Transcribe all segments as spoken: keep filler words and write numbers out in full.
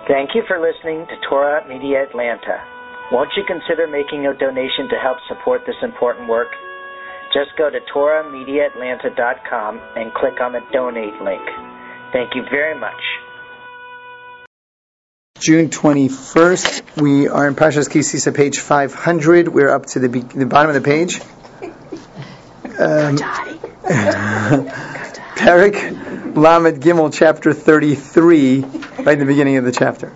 Thank you for listening to Torah Media Atlanta. Won't you consider making a donation to help support this important work? Just go to Torah Media Atlanta dot com and click on the donate link. Thank you very much. June twenty-first, we are in Parshas Ki Sisa, page five hundred. We're up to the, be- the bottom of the page. Um, Perek Lamed Gimel, chapter thirty-three, right in the beginning of the chapter.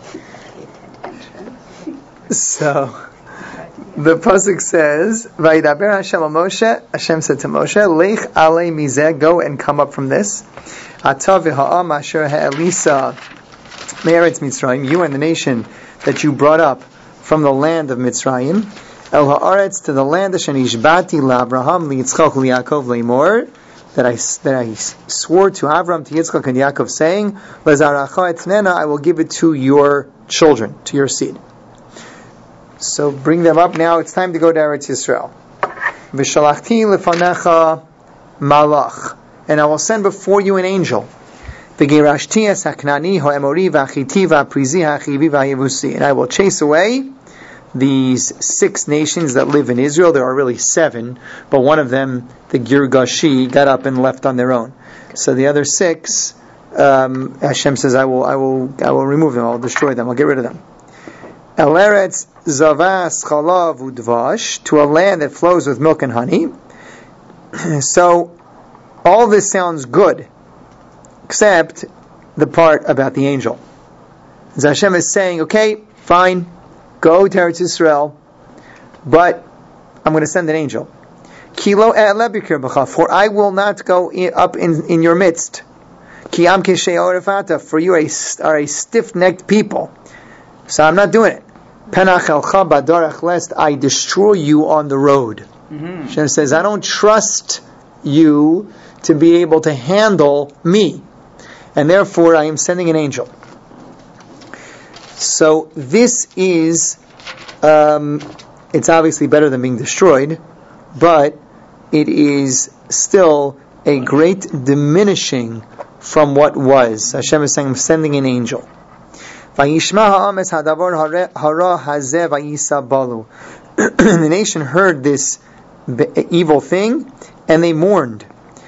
So, the pasuk says, "Vayidaber Hashem al Moshe." Hashem said to Moshe, "Lech alei mizeh, go and come up from this. Ata v'ha'am asher ha'elisa me'eretz Mitzrayim, you and the nation that you brought up from the land of Mitzrayim, el ha'aretz, to the land asher nishbati la'Abraham li'Yitzchak li'Yaakov le'imor, that I that I swore to Avram, to Yitzchak and Yaakov, saying, L'zaracha etnena, I will give it to your children, to your seed." So bring them up now. It's time to go to Eretz Yisrael. V'shalachti lefanecha malach, and I will send before you an angel. V'gerashti es haknani ha'emori v'achiti v'aprizi ha'chivi v'hayevusi, and I will chase away these six nations that live in Israel. There are really seven, but one of them, the Girgashi, got up and left on their own. So the other six, um, Hashem says, I will, I will, I will remove them. I will destroy them. I'll get rid of them. El Eretz Zavas Chalav Udvash, to a land that flows with milk and honey. So all this sounds good, except the part about the angel. As Hashem is saying, okay, fine, go to Eretz Yisrael, but I'm going to send an angel. Kilo e'elebikir b'cha, for I will not go in, up in, in your midst. Ki am keshei orefata, for you are a, are a stiff-necked people. So I'm not doing it. Penach elcha badarach, lest I destroy you on the road. Mm-hmm. Hashem says, I don't trust you to be able to handle me, and therefore I am sending an angel. So this is, um, it's obviously better than being destroyed, but it is still a great diminishing from what was. Hashem is saying, I'm sending an angel. The nation heard this evil thing, and they mourned.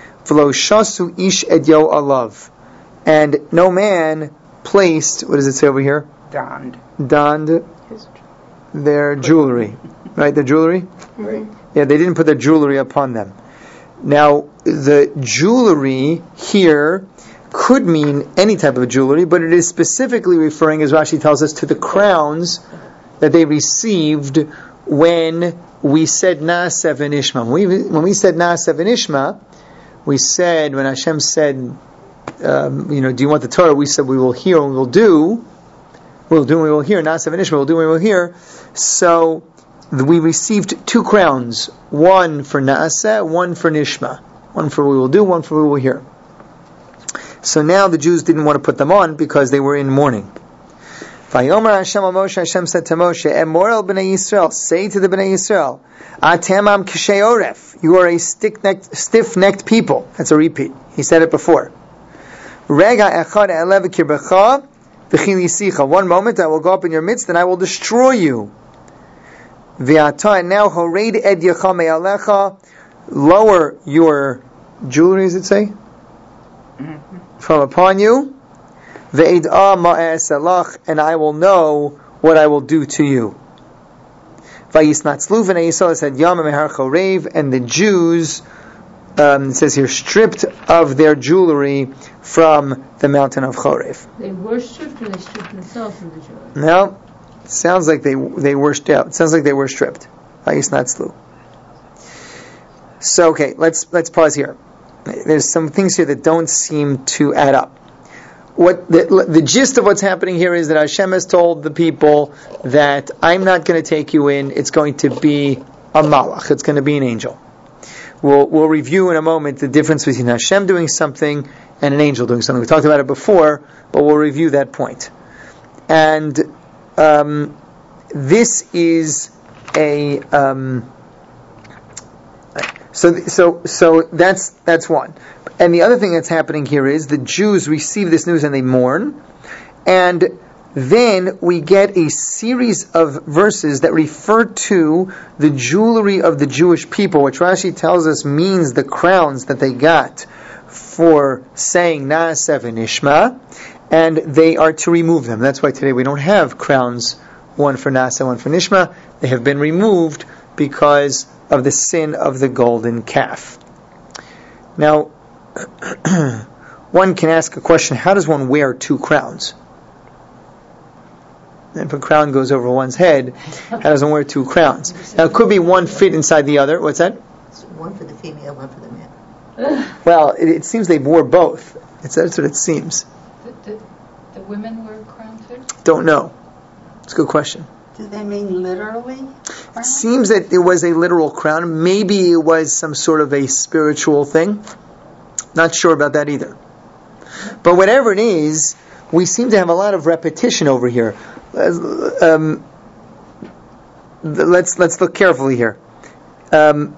And no man placed, what does it say over here? Donned. Donned their jewelry. Right, their jewelry? Right. Yeah, they didn't put their jewelry upon them. Now, the jewelry here could mean any type of jewelry, but it is specifically referring, as Rashi tells us, to the crowns that they received when we said Na'aseh v'nishma. When we, when we said Na'aseh v'nishma, we said, when Hashem said, um, you know, do you want the Torah? We said, we will hear and we will do. We'll do and we will hear. Na'aseh v'nishma, we'll do and we will hear. So, we received two crowns. One for Na'aseh, one for Nishma. One for we will do, one for we will hear. So now the Jews didn't want to put them on because they were in mourning. Vayomer Hashem al Moshe, Hashem said to Moshe, Emor el b'nei Yisrael, say to the b'nei Yisrael, Atem am k'shei oref, you are a stiff-necked, stiff-necked people. That's a repeat. He said it before. Rega echad elev kirbecha v'chil yisicha. One moment I will go up in your midst and I will destroy you. V'ata, and now horeid ed yacha me'alecha, lower your jewelry, does it say? Mm-hmm. From upon you, ve'id'a ma'asalach, and I will know what I will do to you. Vayisnatzlu v'nei Yisrael said yama mehar chorev, and the Jews, um, it says here, stripped of their jewelry from the mountain of Chorev. They worshipped, or they stripped themselves of the jewelry? No, it sounds like they they were stripped. It sounds like they were stripped. Vayisnatzlu. So okay, let's let's pause here. There's some things here that don't seem to add up. What the, the gist of what's happening here is that Hashem has told the people that I'm not going to take you in. It's going to be a malach. It's going to be an angel. We'll we'll review in a moment the difference between Hashem doing something and an angel doing something. We talked about it before, but we'll review that point. And um, this is a um, So, so, so that's that's one. And the other thing that's happening here is the Jews receive this news and they mourn, and then we get a series of verses that refer to the jewelry of the Jewish people, which Rashi tells us means the crowns that they got for saying Na'aseh v'nishma, and they are to remove them. That's why today we don't have crowns, one for Na'aseh, one for Nishma. They have been removed because of the sin of the golden calf. Now, one can ask a question, how does one wear two crowns? And if a crown goes over one's head, how does one wear two crowns? Now, it could be one fit inside the other. What's that? It's one for the female, one for the man. Well, it, it seems they wore both. It's, that's what it seems. The, the, the women wear crowns too? Don't know. It's a good question. Do they mean literally? It seems that it was a literal crown. Maybe it was some sort of a spiritual thing. Not sure about that either. But whatever it is, we seem to have a lot of repetition over here. Um, let's let's look carefully here. Um,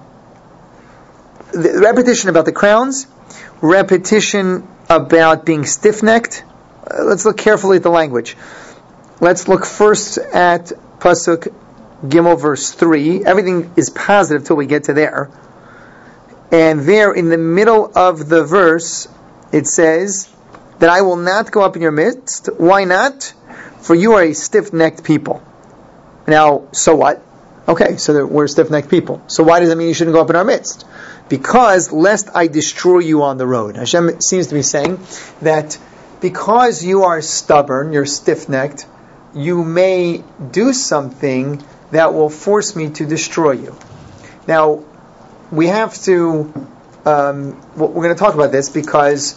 the repetition about the crowns, repetition about being stiff-necked. Uh, let's look carefully at the language. Let's look first at Pasuk Gimel verse three. Everything is positive till we get to there. And there in the middle of the verse, it says that I will not go up in your midst. Why not? For you are a stiff-necked people. Now, so what? Okay, so we're stiff-necked people. So why does that mean you shouldn't go up in our midst? Because lest I destroy you on the road. Hashem seems to be saying that because you are stubborn, you're stiff-necked, you may do something that will force me to destroy you. Now, we have to, um, we're going to talk about this because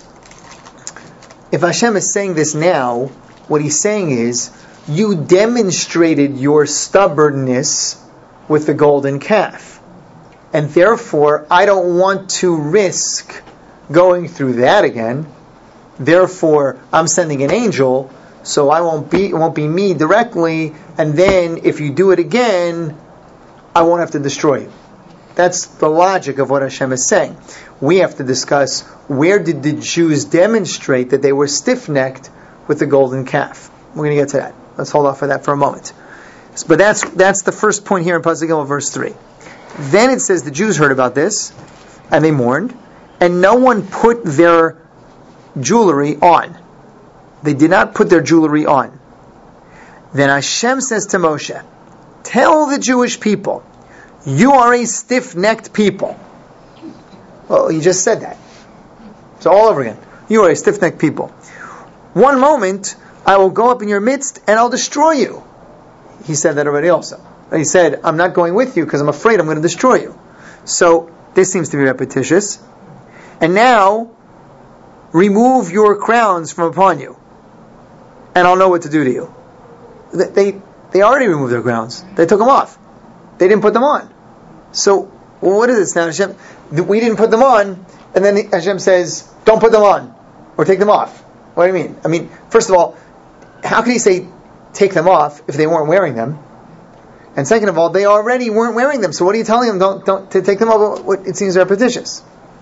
if Hashem is saying this now, what he's saying is, you demonstrated your stubbornness with the golden calf. And therefore, I don't want to risk going through that again. Therefore, I'm sending an angel, so I won't be, it won't be me directly, and then if you do it again, I won't have to destroy you. That's the logic of what Hashem is saying. We have to discuss, where did the Jews demonstrate that they were stiff-necked with the golden calf? We're going to get to that. Let's hold off for that for a moment. But that's that's the first point here in Pasuk Gimel verse three. Then it says the Jews heard about this, and they mourned, and no one put their jewelry on. They did not put their jewelry on. Then Hashem says to Moshe, tell the Jewish people, you are a stiff-necked people. Well, he just said that. So all over again. You are a stiff-necked people. One moment, I will go up in your midst and I'll destroy you. He said that already also. He said, I'm not going with you because I'm afraid I'm going to destroy you. So, this seems to be repetitious. And now, remove your crowns from upon you. And I'll know what to do to you. They they already removed their crowns. They took them off. They didn't put them on. So, well, what is this now? Hashem, we didn't put them on, and then Hashem says, don't put them on, or take them off. What do you mean? I mean, first of all, how can he say, take them off, if they weren't wearing them? And second of all, they already weren't wearing them, so what are you telling them, don't, don't to take them off? It seems repetitious.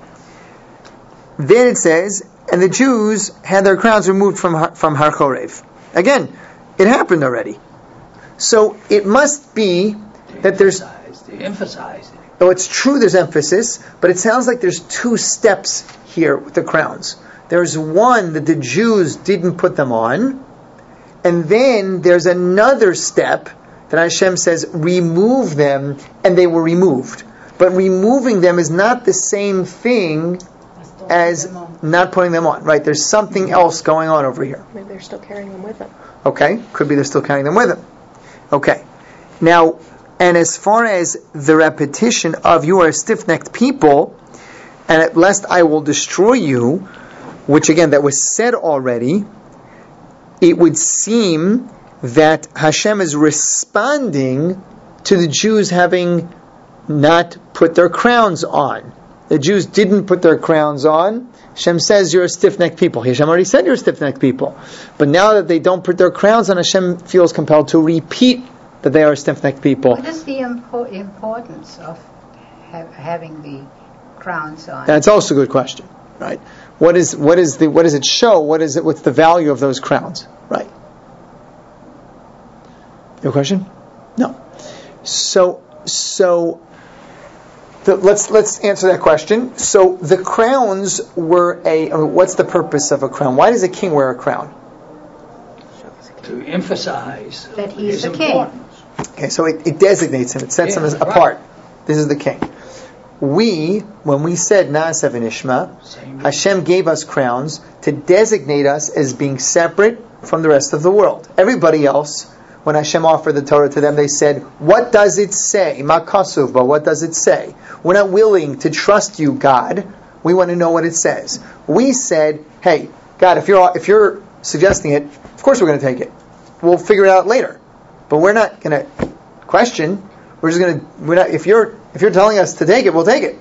Then it says, and the Jews had their crowns removed from, from Har Chorev. Again, it happened already. So, it must be that there's... They emphasized it. Oh, it's true there's emphasis, but it sounds like there's two steps here with the crowns. There's one that the Jews didn't put them on, and then there's another step that Hashem says, remove them, and they were removed. But removing them is not the same thing as not putting them on. Right? There's something else going on over here. Maybe they're still carrying them with them. Okay, could be they're still carrying them with them. Okay. Now, and as far as the repetition of you are a stiff-necked people, and at lest I will destroy you, which again, that was said already, it would seem that Hashem is responding to the Jews having not put their crowns on. The Jews didn't put their crowns on. Hashem says you're a stiff-necked people. Hashem already said you're a stiff-necked people. But now that they don't put their crowns on, Hashem feels compelled to repeat that they are stiff-necked people. What is the impo- importance of ha- having the crowns on? That's also a good question, right? What is what is the what does it show? What is it? What's the value of those crowns, right? No question? No. So, so the, let's let's answer that question. So the crowns were a. I mean, what's the purpose of a crown? Why does a king wear a crown? To emphasize That he is his the king. importance. Okay, so it, it designates him. It sets Yeah, him as right. apart. This is the king. We, when we said Na'aseh v'nishma, Same. Hashem gave us crowns to designate us as being separate from the rest of the world. Everybody else, when Hashem offered the Torah to them, they said, what does it say? Ma kasuv ba, what does it say? We're not willing to trust you, God. We want to know what it says. We said, hey, God, if you're if you're suggesting it, of course we're going to take it. We'll figure it out later. But we're not going to question. We're just going to, we're not, if you're if you're telling us to take it, we'll take it.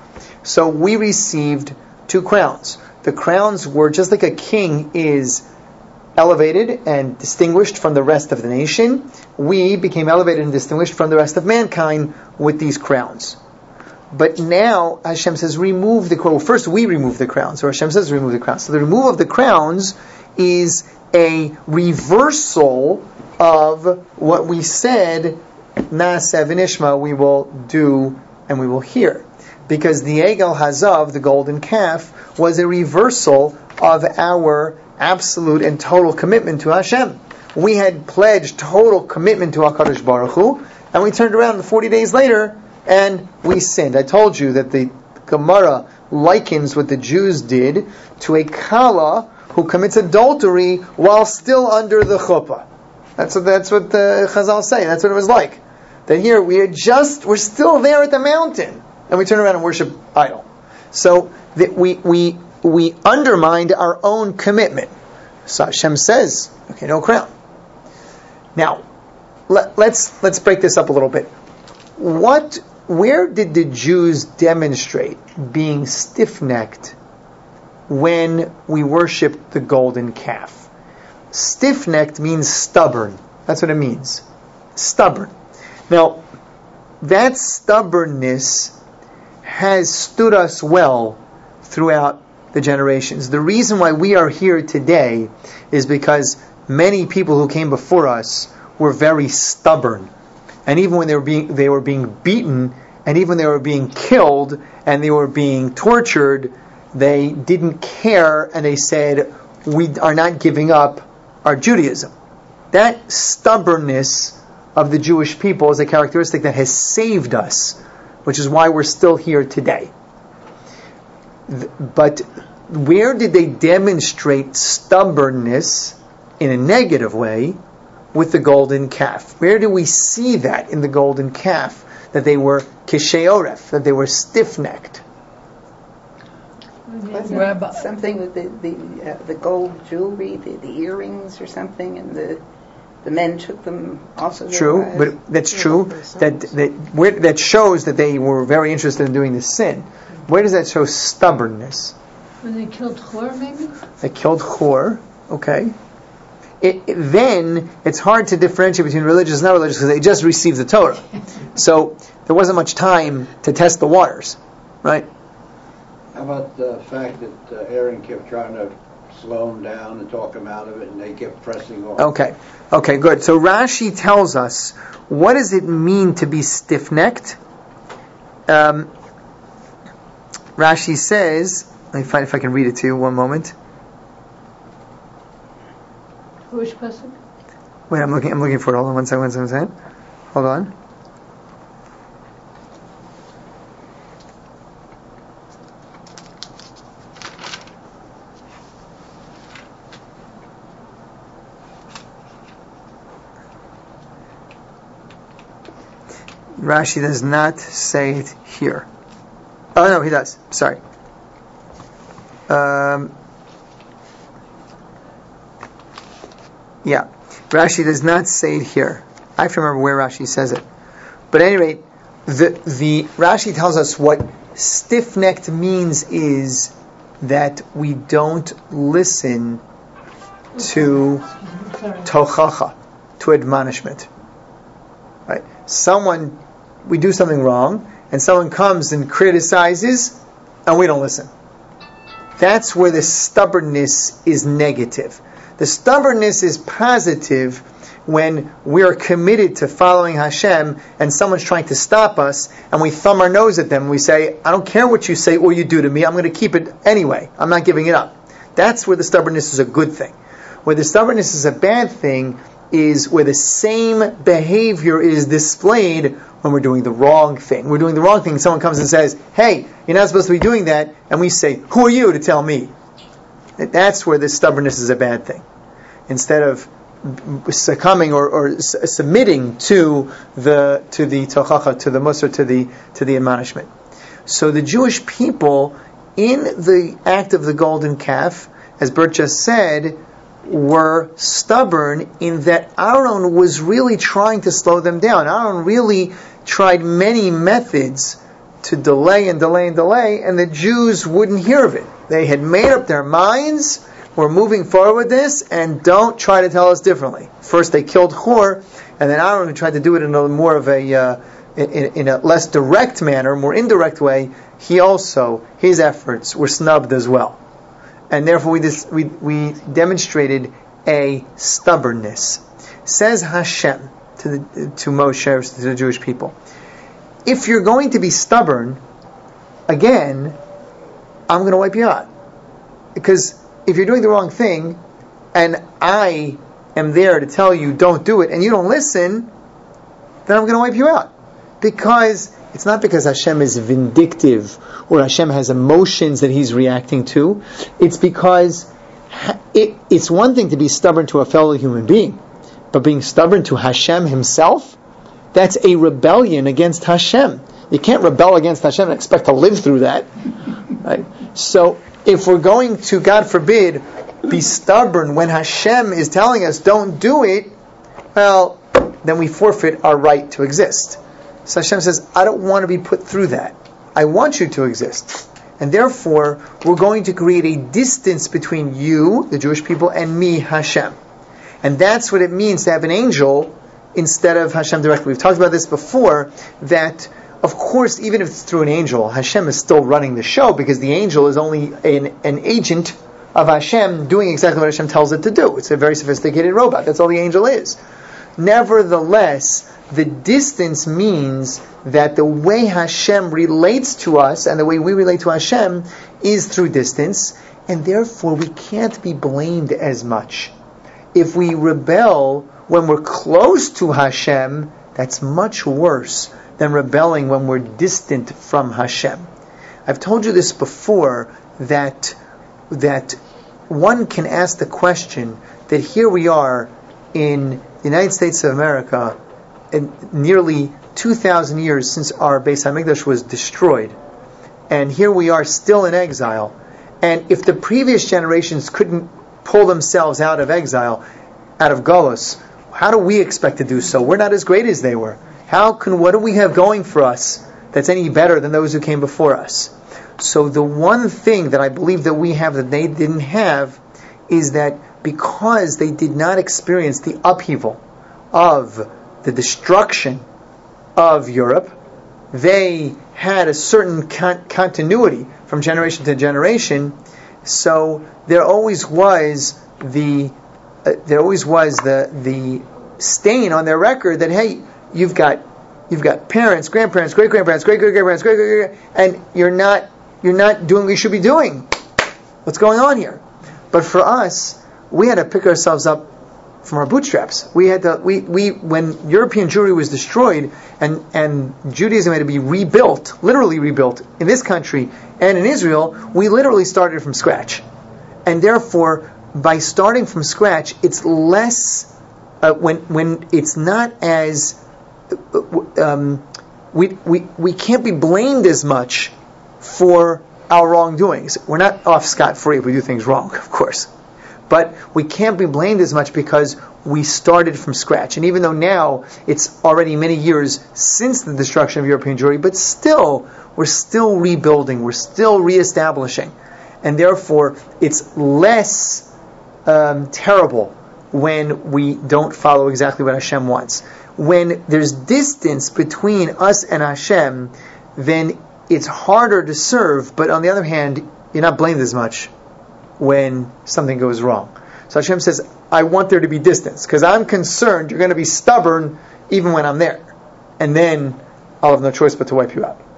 So we received two crowns. The crowns were just like a king is elevated and distinguished from the rest of the nation. We became elevated and distinguished from the rest of mankind with these crowns. But now Hashem says, remove the crown. Well, first we remove the crowns, or Hashem says, remove the crowns. So the removal of the crowns is a reversal of what we said, Na'aseh v'nishma, we will do and we will hear. Because the Egel Hazav, the golden calf, was a reversal of our absolute and total commitment to Hashem. We had pledged total commitment to HaKadosh Baruch Hu, and we turned around forty days later and we sinned. I told you that the Gemara likens what the Jews did to a Kala who commits adultery while still under the chuppah. That's what that's what the Chazal say. That's what it was like. That here we are just we're still there at the mountain, and we turn around and worship idol. So that we we we undermined our own commitment. So Hashem says, okay, no crown. Now, let, let's let's break this up a little bit. What, where did the Jews demonstrate being stiff-necked when we worshiped the golden calf? Stiff-necked means stubborn. That's what it means. Stubborn. Now, that stubbornness has stood us well throughout the generations. The reason why we are here today is because many people who came before us were very stubborn. And even when they were being they were being beaten, and even when they were being killed, and they were being tortured, they didn't care, and they said, we are not giving up our Judaism. That stubbornness of the Jewish people is a characteristic that has saved us, which is why we're still here today. But where did they demonstrate stubbornness in a negative way? With the golden calf. Where do we see that in the golden calf? That they were kishei oref, that they were stiff-necked. Wasn't Rabbi- something with the the, uh, the gold jewelry, the, the earrings or something, and the the men took them also. their True, wives? but that's true. That that where, that shows that they were very interested in doing this sin. Where does that show stubbornness? When they killed Chor, maybe? They killed Chor. Okay. It, it, then it's hard to differentiate between religious and not religious because they just received the Torah. So there wasn't much time to test the waters, right? How about the fact that uh, Aaron kept trying to slow him down and talk him out of it, and they kept pressing on? Okay, okay, good. So Rashi tells us, what does it mean to be stiff-necked? Um, Rashi says, let me find if I can read it to you. One moment. Which pasuk? Wait, I'm looking. I'm looking for it. Hold on one second. One second. One second. Hold on. Rashi does not say it here. Oh no, he does. Sorry. Um, yeah, Rashi does not say it here. I have to remember where Rashi says it. But at any rate, the the Rashi tells us what stiff-necked means is that we don't listen to tochacha, to admonishment. Right? Someone, we do something wrong, and someone comes and criticizes, and we don't listen. That's where the stubbornness is negative. The stubbornness is positive when we're committed to following Hashem and someone's trying to stop us and we thumb our nose at them and we say, I don't care what you say or you do to me, I'm going to keep it anyway. I'm not giving it up. That's where the stubbornness is a good thing. Where the stubbornness is a bad thing is where the same behavior is displayed when we're doing the wrong thing. We're doing the wrong thing. Someone comes and says, hey, you're not supposed to be doing that. And we say, who are you to tell me? That's where the stubbornness is a bad thing. Instead of succumbing or, or s- submitting to the to the tochacha, to the musar, to the to the admonishment. So the Jewish people, in the act of the golden calf, as Bert just said, were stubborn in that Aaron was really trying to slow them down. Aaron really tried many methods to delay and delay and delay, and the Jews wouldn't hear of it. They had made up their minds, we're moving forward with this, and don't try to tell us differently. First they killed Hor, and then Aaron, who tried to do it in a more of a, uh, in, in a less direct manner, more indirect way, he also, his efforts were snubbed as well. And therefore we, dis- we, we demonstrated a stubbornness. Says Hashem to, the, to Moshe, to the Jewish people, if you're going to be stubborn, again, I'm going to wipe you out. Because if you're doing the wrong thing, and I am there to tell you don't do it, and you don't listen, then I'm going to wipe you out. Because it's not because Hashem is vindictive, or Hashem has emotions that He's reacting to. It's because it, it's one thing to be stubborn to a fellow human being, but being stubborn to Hashem Himself, that's a rebellion against Hashem. You can't rebel against Hashem and expect to live through that. Right? So, if we're going to, God forbid, be stubborn when Hashem is telling us don't do it, well, then we forfeit our right to exist. So Hashem says, I don't want to be put through that. I want you to exist. And therefore, we're going to create a distance between you, the Jewish people, and me, Hashem. And that's what it means to have an angel instead of Hashem directly. We've talked about this before, that of course, even if it's through an angel, Hashem is still running the show, because the angel is only an, an agent of Hashem doing exactly what Hashem tells it to do. It's a very sophisticated robot. That's all the angel is. Nevertheless, the distance means that the way Hashem relates to us and the way we relate to Hashem is through distance, and therefore we can't be blamed as much. If we rebel when we're close to Hashem, that's much worse than rebelling when we're distant from Hashem. I've told you this before, that that one can ask the question that here we are in the United States of America, and nearly two thousand years since our Beis HaMikdash was destroyed, and here we are still in exile. And if the previous generations couldn't pull themselves out of exile, out of Golus, how do we expect to do so? We're not as great as they were. How can, what do we have going for us that's any better than those who came before us? So the one thing that I believe that we have that they didn't have is that because they did not experience the upheaval of the destruction of Europe, they had a certain con- continuity from generation to generation. So there always was the uh, there always was the the stain on their record that, hey, you've got you've got parents, grandparents, great grandparents, great great grandparents, great great great, and you're not you're not doing what you should be doing. What's going on here? But for us, we had to pick ourselves up from our bootstraps. We had to we, we when European Jewry was destroyed and, and Judaism had to be rebuilt, literally rebuilt in this country and in Israel, we literally started from scratch. And therefore, by starting from scratch, it's less uh, when when it's not as um, we we we can't be blamed as much for our wrongdoings. We're not off scot-free if we do things wrong, of course. But we can't be blamed as much because we started from scratch. And even though now it's already many years since the destruction of European Jewry, but still, we're still rebuilding, we're still reestablishing. And therefore, it's less um, terrible when we don't follow exactly what Hashem wants. When there's distance between us and Hashem, then it's harder to serve, but on the other hand, you're not blamed as much when something goes wrong. So Hashem says, I want there to be distance, because I'm concerned you're going to be stubborn even when I'm there. And then I'll have no choice but to wipe you out.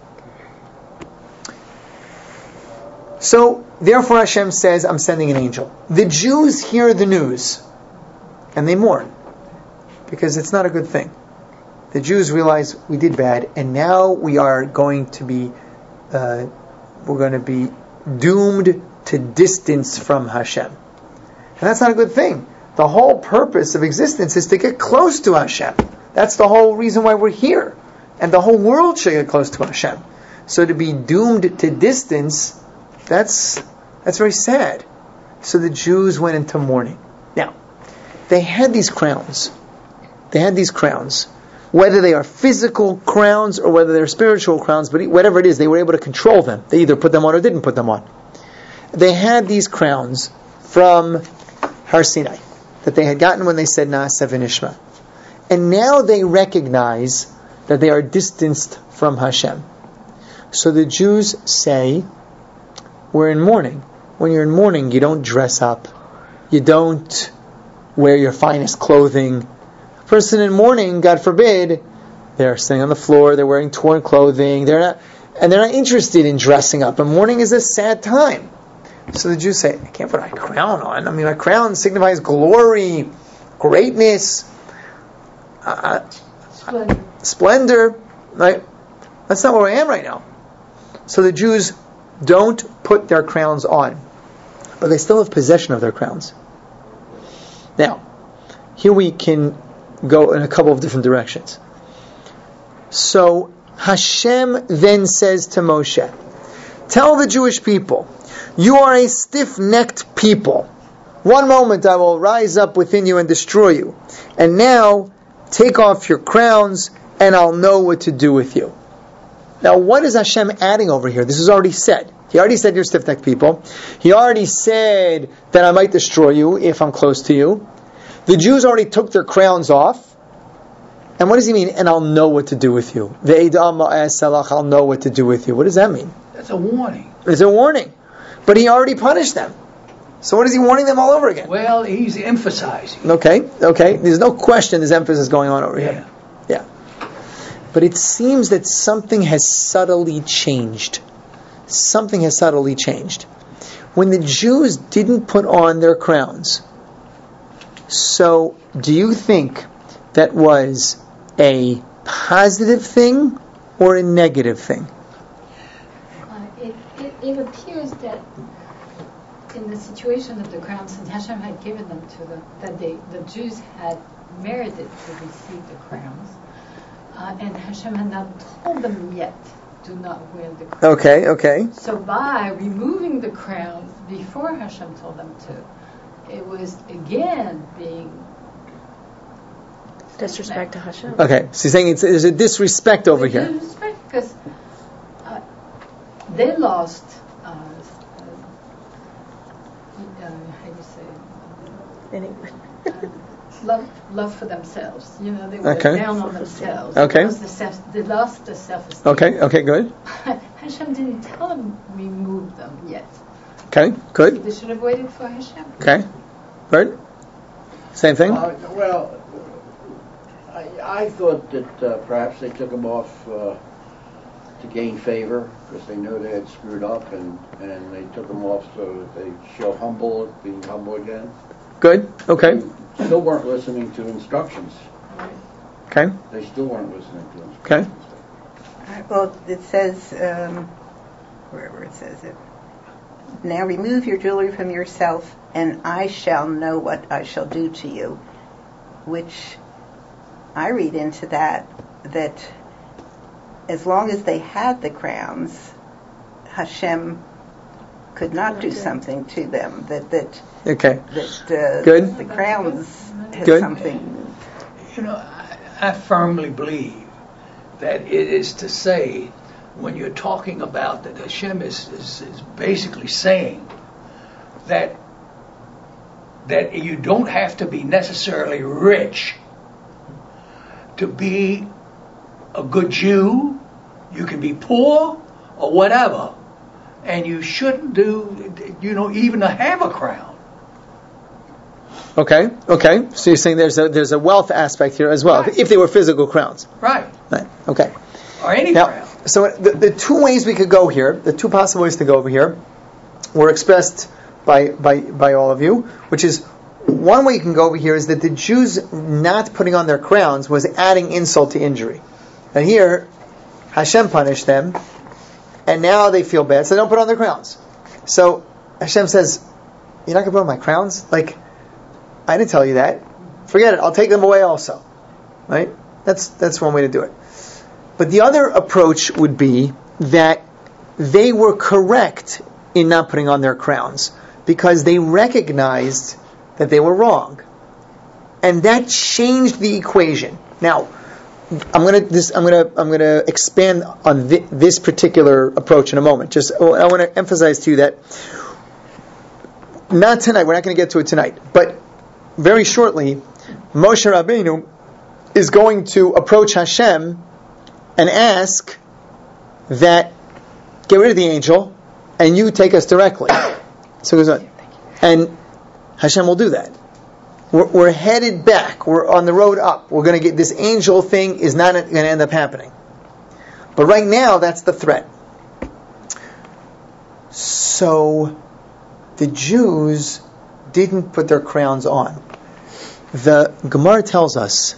So, therefore Hashem says, I'm sending an angel. The Jews hear the news, and they mourn, because it's not a good thing. The Jews realize we did bad, and now we are going to be, uh, we're going to be doomed to distance from Hashem. And that's not a good thing. The whole purpose of existence is to get close to Hashem. That's the whole reason why we're here. And the whole world should get close to Hashem. So to be doomed to distance, that's that's very sad. So the Jews went into mourning. Now, they had these crowns. They had these crowns. Whether they are physical crowns or whether they're spiritual crowns, but whatever it is, they were able to control them. They either put them on or didn't put them on. They had these crowns from Har Sinai that they had gotten when they said Na'aseh v'nishma. And now they recognize that they are distanced from Hashem. So the Jews say, we're in mourning. When you're in mourning, you don't dress up. You don't wear your finest clothing. A person in mourning, God forbid, they're sitting on the floor, they're wearing torn clothing, they're not, and they're not interested in dressing up. And mourning is a sad time. So the Jews say, I can't put my crown on. I mean, my crown signifies glory, greatness, uh, Splendor. splendor. Right? That's not where I am right now. So the Jews don't put their crowns on, but they still have possession of their crowns. Now, here we can go in a couple of different directions. So Hashem then says to Moshe, tell the Jewish people, you are a stiff-necked people. One moment I will rise up within you and destroy you. And now, take off your crowns and I'll know what to do with you. Now, what is Hashem adding over here? This is already said. He already said you're stiff-necked people. He already said that I might destroy you if I'm close to you. The Jews already took their crowns off. And what does he mean? And I'll know what to do with you. I'll know what to do with you. What does that mean? That's a warning. It's a warning. But he already punished them. So what is he warning them all over again? Well, he's emphasizing. Okay, okay. There's no question there's emphasis going on over Yeah. here. Yeah. But it seems that something has subtly changed. Something has subtly changed. When the Jews didn't put on their crowns, so do you think that was a positive thing or a negative thing? Uh, it, it, it appears that in the situation of the crowns, since Hashem had given them to them, that they, the Jews had merited to receive the crowns, uh, and Hashem had not told them yet, do not wear the crowns. Okay, okay. So by removing the crowns before Hashem told them to, it was again being disrespect to Hashem. Okay, so you're saying it's, there's a disrespect over here. Disrespect because uh, they lost. Uh, uh, uh, how do you say? Anyway. Uh, love, love for themselves. You know, they were Okay. down on themselves. Okay. They lost the self, they lost the self-esteem. Okay, okay, good. Hashem didn't tell them remove them yet. Okay, good. They should have waited for Hashem. Okay, good. Same thing? Uh, well, I, I thought that uh, perhaps they took them off uh, to gain favor because they knew they had screwed up, and, and they took them off so that they show humble, being humble again. Good, okay. They still weren't listening to instructions. Okay, They still weren't listening to instructions. okay. Uh, Well, it says, um, wherever it says it, now remove your jewelry from yourself, and I shall know what I shall do to you. Which I read into that, that as long as they had the crowns, Hashem could not do something to them. That that Okay. that uh, Good. the crowns had Good. something. You know, I, I firmly believe that it is to say, when you're talking about that, Hashem is, is, is basically saying that that you don't have to be necessarily rich to be a good Jew. You can be poor or whatever, and you shouldn't do, you know, even to have a crown. Okay, okay. So you're saying there's a there's a wealth aspect here as well, Right. if they were physical crowns. Right. Right. Okay. Or any Now, crown. so the, the two ways we could go here, the two possible ways to go over here, were expressed by by by all of you, which is one way you can go over here is that the Jews not putting on their crowns was adding insult to injury. And here, Hashem punished them, and now they feel bad, so they don't put on their crowns. So Hashem says, "You're not going to put on my crowns? Like, I didn't tell you that. Forget it. I'll take them away also." Right? That's that's one way to do it. But the other approach would be that they were correct in not putting on their crowns because they recognized that they were wrong, and that changed the equation. Now, I'm gonna this I'm gonna I'm gonna expand on thi- this particular approach in a moment. Just oh, I want to emphasize to you that not tonight. We're not going to get to it tonight, but very shortly, Moshe Rabbeinu is going to approach Hashem and ask that get rid of the angel and you take us directly. So it goes on, and Hashem will do that. We're, we're headed back. We're on the road up. We're going to get this angel thing is not going to end up happening. But right now, that's the threat. So the Jews didn't put their crowns on. The Gemara tells us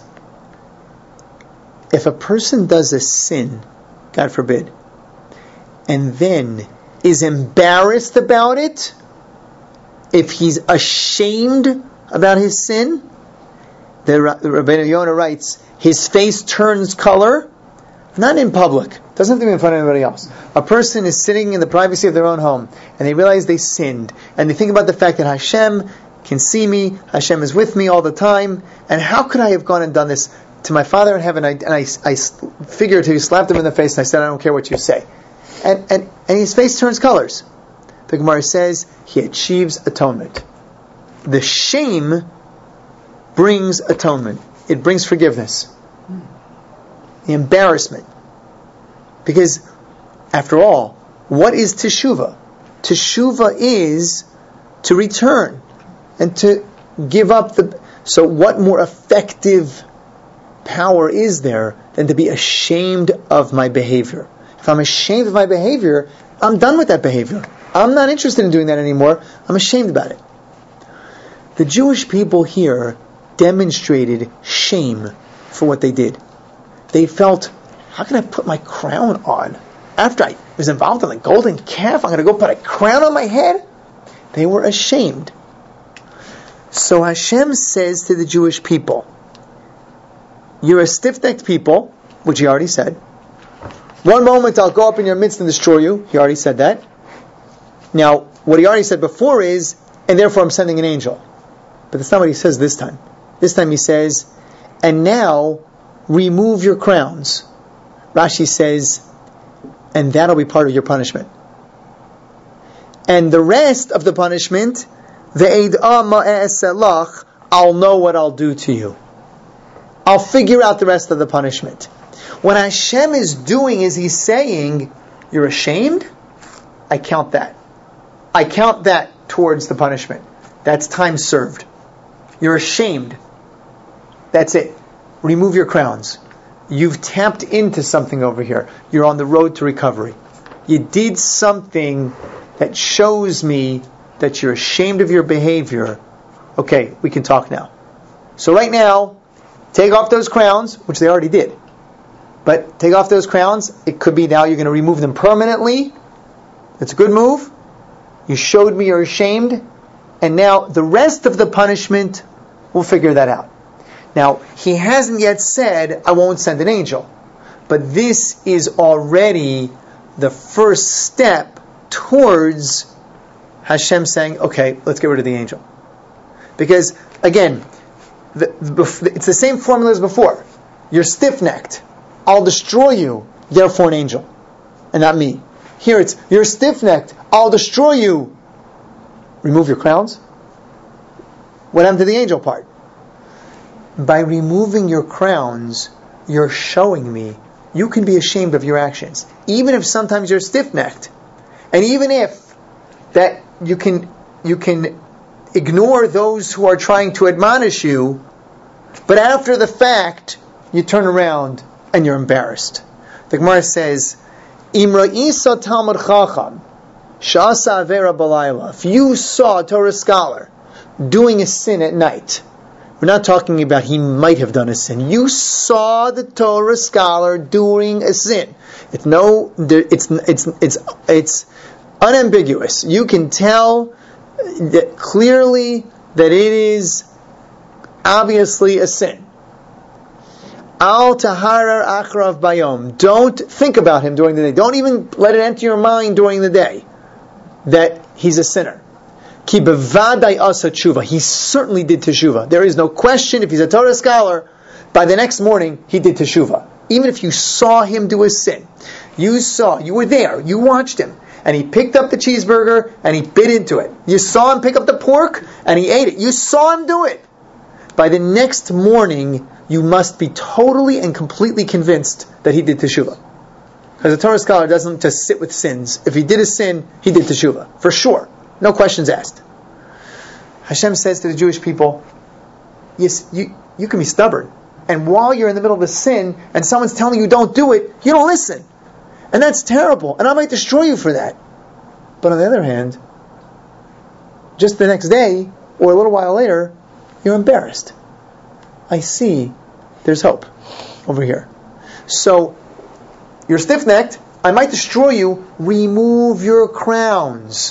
if a person does a sin, God forbid, and then is embarrassed about it, if he's ashamed about his sin, the Rabbeinu Yonah writes, his face turns color, not in public, doesn't have to be in front of anybody else. A person is sitting in the privacy of their own home, and they realize they sinned, and they think about the fact that Hashem can see me, Hashem is with me all the time, and how could I have gone and done this to my Father in heaven? I, and I, I figuratively slapped him in the face, and I said, I don't care what you say. And, and, and his face turns colors. The Gemara says he achieves atonement. The shame brings atonement. It brings forgiveness. The embarrassment. Because, after all, what is teshuvah? Teshuvah is to return and to give up the... So what more effective power is there than to be ashamed of my behavior? If I'm ashamed of my behavior, I'm done with that behavior. I'm not interested in doing that anymore. I'm ashamed about it. The Jewish people here demonstrated shame for what they did. They felt, how can I put my crown on? After I was involved in the golden calf, I'm going to go put a crown on my head? They were ashamed. So Hashem says to the Jewish people, you're a stiff-necked people, which he already said. One moment I'll go up in your midst and destroy you. He already said that. Now, what he already said before is, and therefore I'm sending an angel. But that's not what he says this time. This time he says, and now remove your crowns. Rashi says, and that'll be part of your punishment. And the rest of the punishment, the I'll know what I'll do to you. I'll figure out the rest of the punishment. What Hashem is doing is he's saying, you're ashamed? I count that. I count that towards the punishment. That's time served. You're ashamed. That's it. Remove your crowns. You've tapped into something over here. You're on the road to recovery. You did something that shows me that you're ashamed of your behavior. Okay, we can talk now. So right now, take off those crowns, which they already did. But take off those crowns. It could be now you're going to remove them permanently. It's a good move. You showed me you're ashamed. And now the rest of the punishment, we'll figure that out. Now, he hasn't yet said, I won't send an angel. But this is already the first step towards Hashem saying, okay, let's get rid of the angel. Because, again, the, the, it's the same formula as before. You're stiff-necked. I'll destroy you, therefore an angel, and not me. Here it's, you're stiff-necked. I'll destroy you. Remove your crowns. What happened to the angel part? By removing your crowns, you're showing me you can be ashamed of your actions. Even if sometimes you're stiff-necked. And even if that you can you can ignore those who are trying to admonish you, but after the fact, you turn around and you're embarrassed. The Gemara says, Imra Isa Talmud Chacham, Sha'asa Avera Balayla. If you saw a Torah scholar doing a sin at night, we're not talking about he might have done a sin. You saw the Torah scholar doing a sin. It's no, it's it's it's it's unambiguous. You can tell that clearly that it is obviously a sin. Al taharar achrav bayom. Don't think about him during the day. Don't even let it enter your mind during the day that he's a sinner. Ki bevadai asa tshuva. He certainly did teshuva. There is no question. If he's a Torah scholar, by the next morning he did teshuva. Even if you saw him do a sin, you saw, you were there, you watched him, and he picked up the cheeseburger and he bit into it. You saw him pick up the pork and he ate it. You saw him do it. By the next morning, you must be totally and completely convinced that he did teshuva. Because a Torah scholar doesn't just sit with sins. If he did a sin, he did teshuva. For sure. No questions asked. Hashem says to the Jewish people, yes, you, you can be stubborn. And while you're in the middle of a sin, and someone's telling you don't do it, you don't listen. And that's terrible. And I might destroy you for that. But on the other hand, just the next day, or a little while later, you're embarrassed. I see there's hope over here. So, you're stiff-necked, I might destroy you, remove your crowns.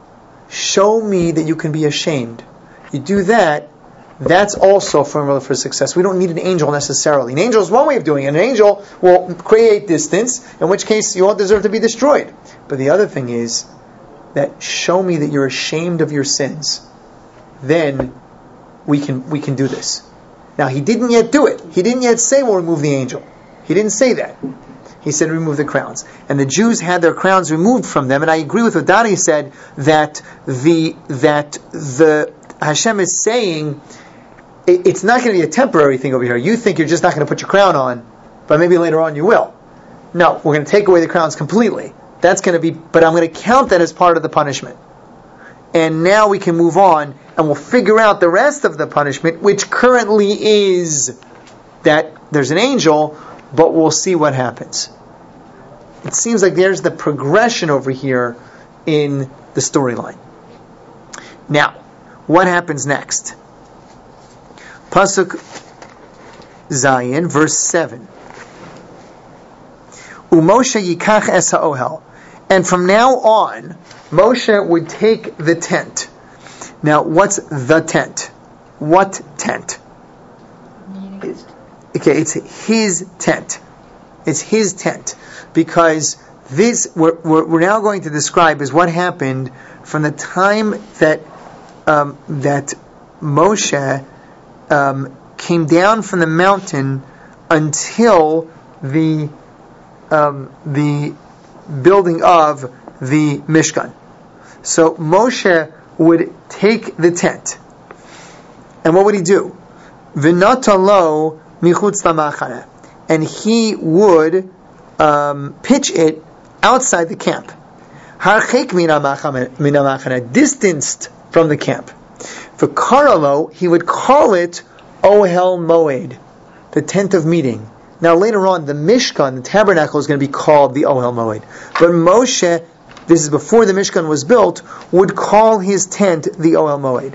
Show me that you can be ashamed. You do that, that's also a formula for success. We don't need an angel necessarily. An angel is one way of doing it. An angel will create distance, in which case you won't deserve to be destroyed. But the other thing is that show me that you're ashamed of your sins. Then we can we can do this. Now, he didn't yet do it. He didn't yet say, we'll remove the angel. He didn't say that. He said, remove the crowns. And the Jews had their crowns removed from them. And I agree with what Dani said, that the that the Hashem is saying, it, it's not going to be a temporary thing over here. You think you're just not going to put your crown on, but maybe later on you will. No, we're going to take away the crowns completely. That's going to be, but I'm going to count that as part of the punishment. And now we can move on, and we'll figure out the rest of the punishment, which currently is that there's an angel, but we'll see what happens. It seems like there's the progression over here in the storyline. Now, what happens next? Pasuk Zayin, verse seven. Umoshe yikach es ha'ohel. And from now on, Moshe would take the tent. Now, what's the tent? What tent? Okay, it's his tent. It's his tent. Because this, what we're now going to describe is what happened from the time that um, that Moshe um, came down from the mountain until the um, the building of the Mishkan. So Moshe would take the tent, and what would he do? V'natalo michutz lamachane, and he would um, pitch it outside the camp. Harchek min hamachane, distanced from the camp. For Karalo, he would call it Ohel Moed, the tent of meeting. Now later on, the Mishkan, the tabernacle, is going to be called the Ohel Moed. But Moshe, this is before the Mishkan was built, would call his tent the Ohel Moed.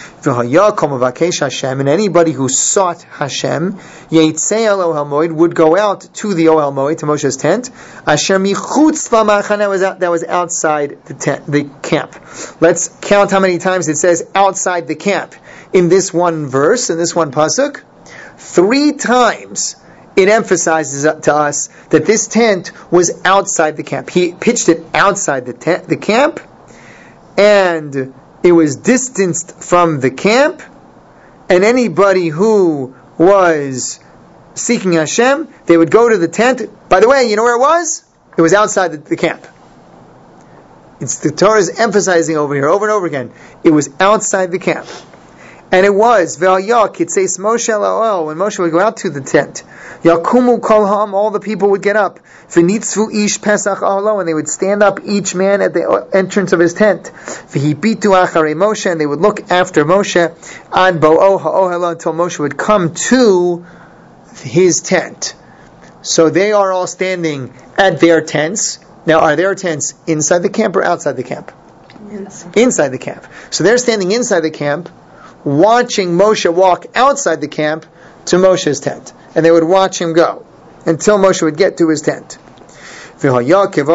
And anybody who sought Hashem, Yeitzei el Ohel Moed, would go out to the Ohel Moed, to Moshe's tent. Asher michutz lamachane, that was outside the tent, the camp. Let's count how many times it says outside the camp in this one verse, in this one pasuk. Three times it emphasizes to us that this tent was outside the camp. He pitched it outside the tent, the camp, and it was distanced from the camp, and anybody who was seeking Hashem, they would go to the tent. By the way, you know where it was? It was outside the, the camp. It's the Torah is emphasizing over here, over and over again. It was outside the camp. And it was Ve'ayah Kitzeis Moshe La'ol, when Moshe would go out to the tent. Yakumu Kol Ha'am, all the people would get up. V'nitzvu Ish Pesach Ahlo, and they would stand up, each man at the entrance of his tent. V'hibitu Acharei Moshe, and they would look after Moshe. Ad Bo'o Ha'ohela, until Moshe would come to his tent. So they are all standing at their tents. Now, are their tents inside the camp or outside the camp? Inside. Inside the camp. So they're standing inside the camp, watching Moshe walk outside the camp to Moshe's tent. And they would watch him go until Moshe would get to his tent. And it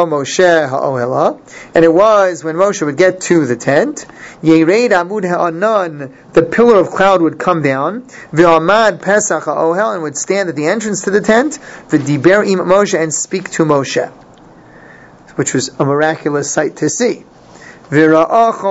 was when Moshe would get to the tent, the pillar of cloud would come down, and would stand at the entrance to the tent, and speak to Moshe, which was a miraculous sight to see. And the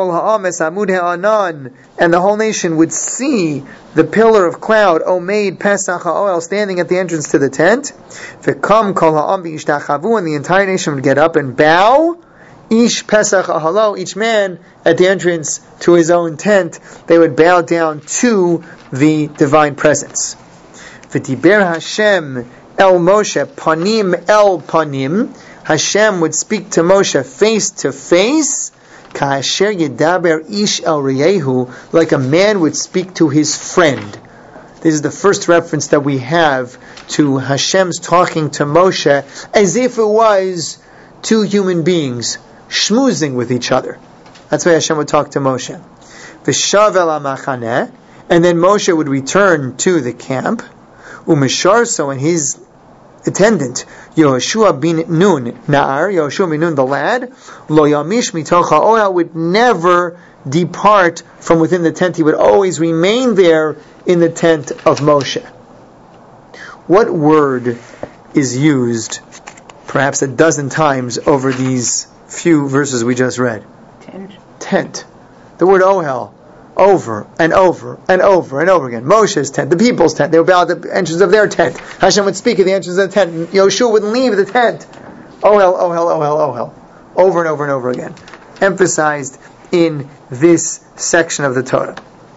whole nation would see the pillar of cloud, Omeid Pesach HaOel, standing at the entrance to the tent. And the entire nation would get up and bow. Ish Pesach Ahalo, each man at the entrance to his own tent, they would bow down to the divine presence. V'diber Hashem el Moshe panim el panim. Hashem would speak to Moshe face to face. Ka'asher yedaber ish el reyehu, like a man would speak to his friend. This is the first reference that we have to Hashem's talking to Moshe as if it was two human beings schmoozing with each other. That's why Hashem would talk to Moshe. V'shav el ha'machaneh, and then Moshe would return to the camp. U'misharso, and his attendant, Yehoshua bin Nun, Na'ar, Yehoshua bin Nun, the lad, Lo Yamish mitoch ha'ohel, would never depart from within the tent. He would always remain there in the tent of Moshe. What word is used perhaps a dozen times over these few verses we just read? Tent. Tent. The word ohel. Over and over and over and over again. Moshe's tent, the people's tent. They would bow at the entrance of their tent. Hashem would speak at the entrance of the tent. Yoshua wouldn't leave the tent. Ohel, ohel, ohel, ohel. Over and over and over again. Emphasized in this section of the Torah.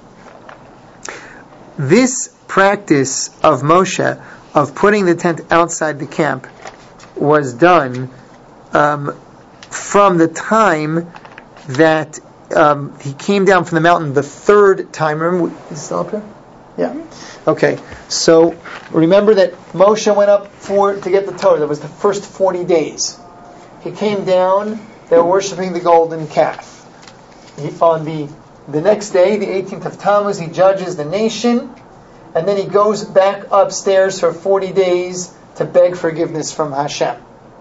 This practice of Moshe, of putting the tent outside the camp, was done um, from the time that Um, he came down from the mountain the third time. Remember, is it still up here? Yeah. Okay. So remember that Moshe went up for to get the Torah. That was the first forty days. He came down. They were worshiping the golden calf. He, on the the next day, the eighteenth of Tammuz, he judges the nation, and then he goes back upstairs for forty days to beg forgiveness from Hashem.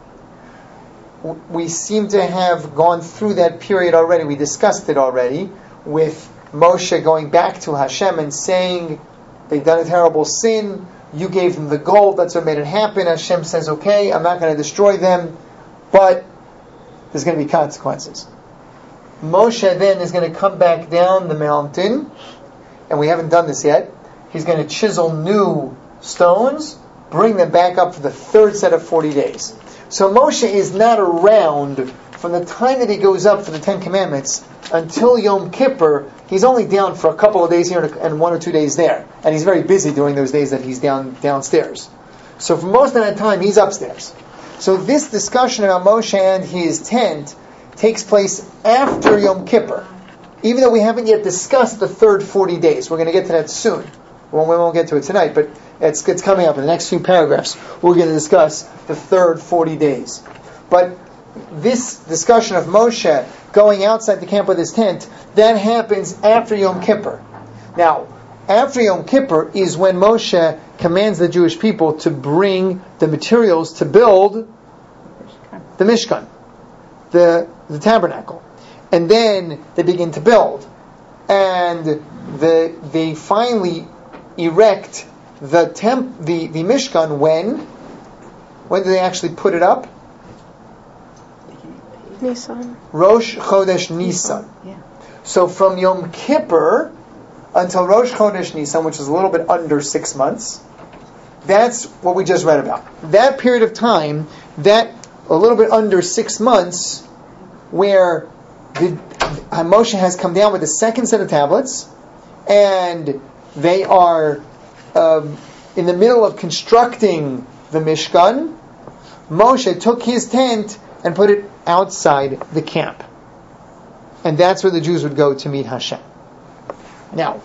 We seem to have gone through that period already. We discussed it already with Moshe going back to Hashem and saying they've done a terrible sin. You gave them the gold. That's what made it happen. Hashem says, okay, I'm not going to destroy them, but there's going to be consequences. Moshe then is going to come back down the mountain, and we haven't done this yet. He's going to chisel new stones, bring them back up for the third set of forty days. So Moshe is not around from the time that he goes up for the Ten Commandments until Yom Kippur. He's only down for a couple of days here and one or two days there. And he's very busy during those days that he's down downstairs. So for most of that time, he's upstairs. So this discussion about Moshe and his tent takes place after Yom Kippur. Even though we haven't yet discussed the third forty days. We're going to get to that soon. Well, we won't get to it tonight, but it's, it's coming up in the next few paragraphs. We're going to discuss the third forty days. But this discussion of Moshe going outside the camp with his tent, that happens after Yom Kippur. Now, after Yom Kippur is when Moshe commands the Jewish people to bring the materials to build the Mishkan, the, the tabernacle. And then they begin to build. And the, they finally erect the temp, the, the Mishkan when? When do they actually put it up? Nisan. Rosh Chodesh Nisan. Yeah. So from Yom Kippur until Rosh Chodesh Nisan, which is a little bit under six months, that's what we just read about. That period of time, that a little bit under six months, where the, Moshe has come down with the second set of tablets, and they are um, in the middle of constructing the Mishkan, Moshe took his tent and put it outside the camp. And that's where the Jews would go to meet Hashem. Now,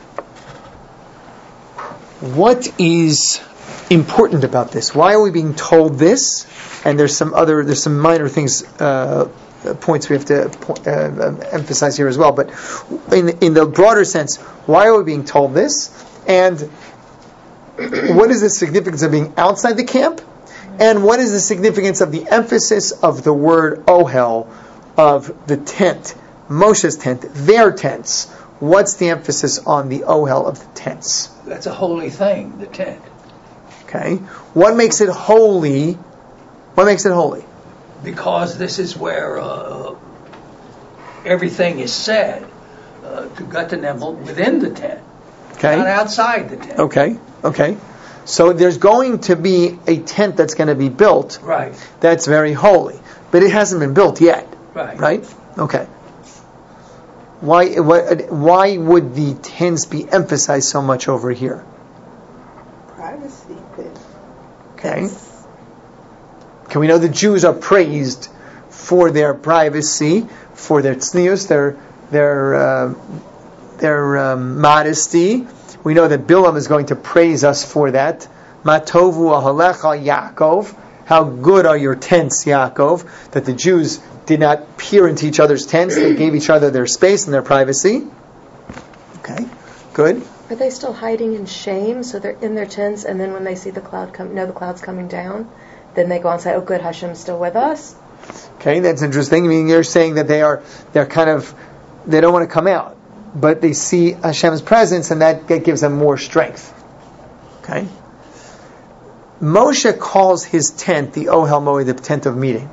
what is important about this? Why are we being told this? And there's some other, there's some minor things, uh, points we have to uh, emphasize here as well. But in in the broader sense, why are we being told this? And what is the significance of being outside the camp? And what is the significance of the emphasis of the word ohel, of the tent, Moshe's tent, their tents? What's the emphasis on the ohel of the tents? That's a holy thing, the tent. Okay. What makes it holy? What makes it holy? Because this is where uh, everything is said uh, to Gatanemmel within the tent, okay, not outside the tent. Okay. Okay. So there's going to be a tent that's going to be built. Right. That's very holy, but it hasn't been built yet. Right. Right. Okay. Why? Why, why would the tents be emphasized so much over here? Privacy. Okay. Can we know the Jews are praised for their privacy, for their tznius, their their uh, their um, modesty? We know that Bilam is going to praise us for that. Matovu ahalecha Yaakov. How good are your tents, Yaakov? That the Jews did not peer into each other's tents; they gave each other their space and their privacy. Okay, good. Are they still hiding in shame? So they're in their tents, and then when they see the cloud come, know the cloud's coming down, then they go and say, "Oh, good, Hashem's still with us." Okay, that's interesting. I mean, you're saying that they are, they're kind of, they don't want to come out, but they see Hashem's presence, and that, that gives them more strength. Okay. Moshe calls his tent the Ohel Moed, the tent of meeting.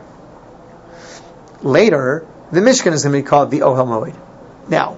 Later, the Mishkan is going to be called the Ohel Moed. Now,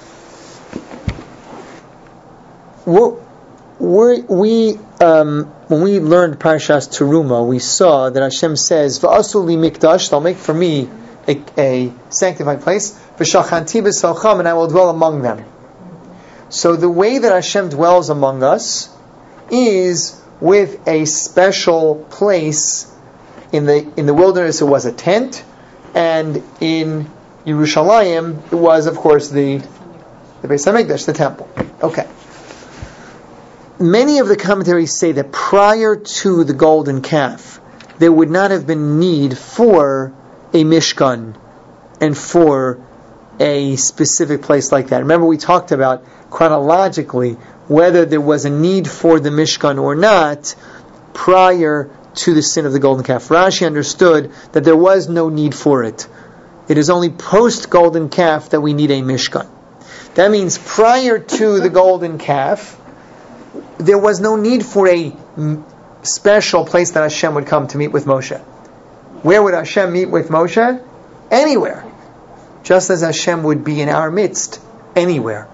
we're, we um, when we learned Parashas Teruma, we saw that Hashem says, "V'asu li mikdash," they'll make for me a, a sanctified place. "V'shachanti b'salcham," and I will dwell among them. So the way that Hashem dwells among us is with a special place. In the in the wilderness, it was a tent, and in Yerushalayim, it was, of course, the the Beis Hamikdash, the temple. Okay. Many of the commentaries say that prior to the golden calf, there would not have been need for a Mishkan and for a specific place like that. Remember, we talked about chronologically whether there was a need for the Mishkan or not prior to the sin of the golden calf. Rashi understood that there was no need for it. It is only post-golden calf that we need a Mishkan. That means prior to the golden calf, there was no need for a special place that Hashem would come to meet with Moshe. Where would Hashem meet with Moshe? Anywhere. Just as Hashem would be in our midst. Anywhere.